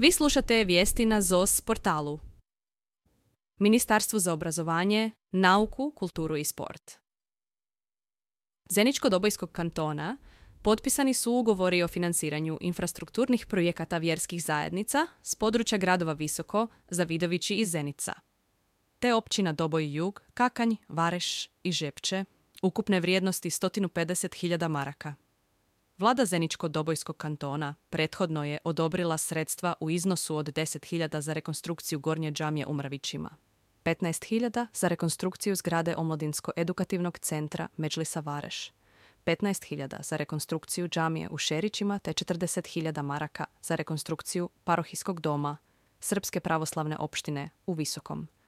Vi slušate vijesti na ZOS portalu. Ministarstvo za obrazovanje, nauku, kulturu i sport. Zeničko-Dobojskog kantona potpisani su ugovori o financiranju infrastrukturnih projekata vjerskih zajednica s područja gradova Visoko, Zavidovići i Zenica, te općina Doboj Jug, Kakanj, Vareš i Žepče, ukupne vrijednosti 150.000 maraka. Vlada Zeničko-Dobojskog kantona prethodno je odobrila sredstva u iznosu od 10.000 za rekonstrukciju Gornje džamije u Mrvićima, 15.000 za rekonstrukciju zgrade Omladinsko-edukativnog centra Medžlisa Vareš, 15.000 za rekonstrukciju džamije u Šerićima te 40.000 maraka za rekonstrukciju parohijskog doma Srpske pravoslavne opštine u Visokom,